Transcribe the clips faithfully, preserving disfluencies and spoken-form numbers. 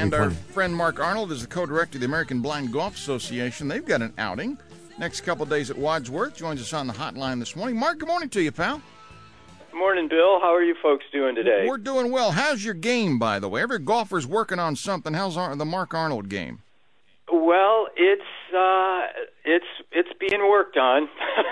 And our friend Mark Arnold is the co-director of the American Blind Golf Association. They've got an outing next couple of days at Wadsworth. Joins us on the hotline this morning. Mark, good morning to you, pal. Good morning, Bill. How are you folks doing today? We're doing well. How's your game, by the way? Every golfer's working on something. How's our, the Mark Arnold game? Well, it's uh, it's it's being worked on.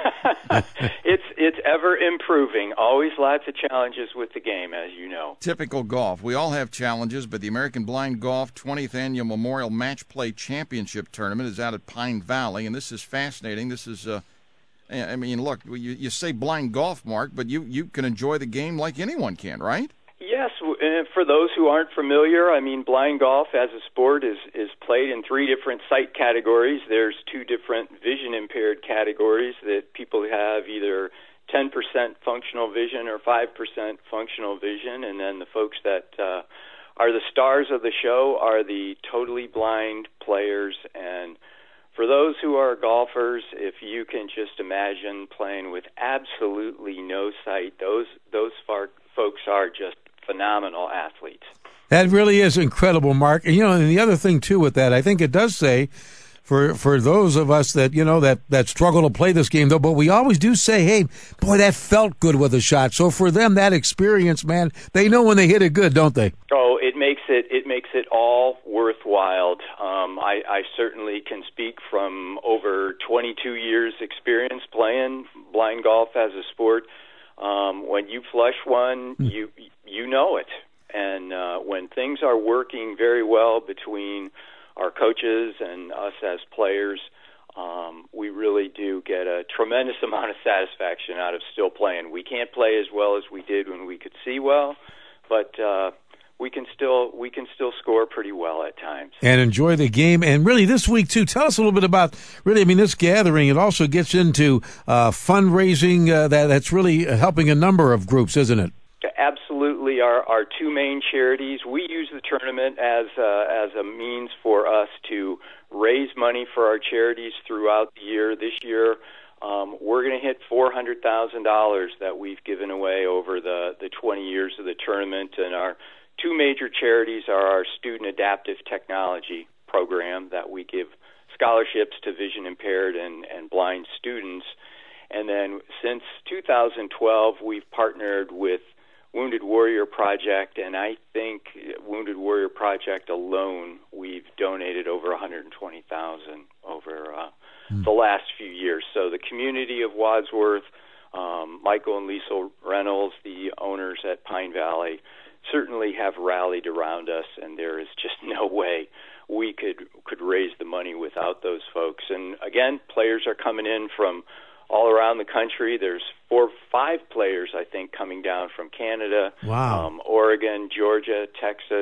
it's it's ever improving. Always lots of challenges with the game, as you know. Typical golf. We all have challenges, but the American Blind Golf twentieth Annual Memorial Match Play Championship Tournament is out at Pine Valley, and this is fascinating. This is, uh, I mean, look, you, you say blind golf, Mark, but you, you can enjoy the game like anyone can, right? Yes, and for those who aren't familiar, I mean, blind golf as a sport is, is played in three different sight categories. There's two different vision-impaired categories that people have either ten percent functional vision or five percent functional vision, and then the folks that uh, are the stars of the show are the totally blind players. And for those who are golfers, if you can just imagine playing with absolutely no sight, those, those far, folks are just phenomenal athletes. That really is incredible, Mark. And, you know, and the other thing, too, with that, I think it does say for for those of us that, you know, that, that struggle to play this game, though, but we always do say, hey, boy, that felt good with a shot. So for them, that experience, man, they know when they hit it good, don't they? Oh, it makes it it makes it all worthwhile. Um, I, I certainly can speak from over twenty-two years experience playing blind golf as a sport. Um, when you flush one, mm. you you know it. And uh, when things are working very well between our coaches and us as players, um, we really do get a tremendous amount of satisfaction out of still playing. We can't play as well as we did when we could see well, but uh, we can still we can still score pretty well at times. And enjoy the game. And really this week, too, tell us a little bit about, really, I mean, this gathering, it also gets into uh, fundraising uh, that, that's really helping a number of groups, isn't it? Absolutely. Our, our two main charities, we use the tournament as a, as a means for us to raise money for our charities throughout the year. This year, um, we're going to hit four hundred thousand dollars that we've given away over the, the twenty years of the tournament. And our two major charities are our Student Adaptive Technology program that we give scholarships to vision impaired and, and blind students. And then since two thousand twelve, we've partnered with Wounded Warrior Project, and I think Wounded Warrior Project alone, we've donated over one hundred twenty thousand dollars over uh, mm. the last few years. So the community of Wadsworth, um, Michael and Lisa Reynolds, the owners at Pine Valley, certainly have rallied around us, and there is just no way we could could raise the money without those folks. And again, players are coming in from all around the country. There's four, five players, I think, coming down from Canada, wow. um, Oregon, Georgia, Texas.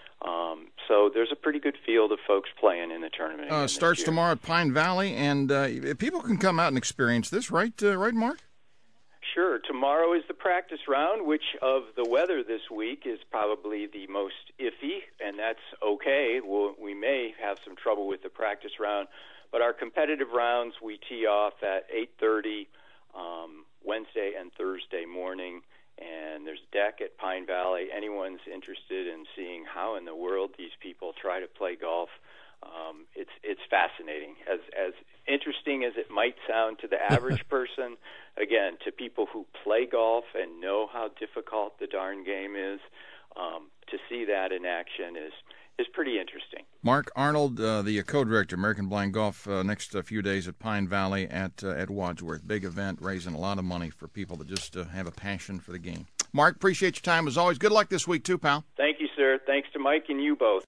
Um, so there's a pretty good field of folks playing in the tournament. Uh, starts tomorrow at Pine Valley, and uh, people can come out and experience this, right, uh, right, Mark? Sure. Tomorrow is the practice round, which of the weather this week is probably the most iffy, and that's okay. We'll, we may have some trouble with the practice round. But our competitive rounds, we tee off at eight thirty um, Wednesday and Thursday morning, and there's a deck at Pine Valley. Anyone's interested in seeing how in the world these people try to play golf, um, it's it's fascinating. As as interesting as it might sound to the average person, again, to people who play golf and know how difficult the darn game is, um, to see that in action is is pretty interesting. Mark Arnold, uh, the co-director, American Blind Golf, uh, next uh, few days at Pine Valley at uh, at Wadsworth. Big event, raising a lot of money for people that just uh, have a passion for the game. Mark, appreciate your time as always. Good luck this week too, pal. Thank you, sir. Thanks to Mike and you both.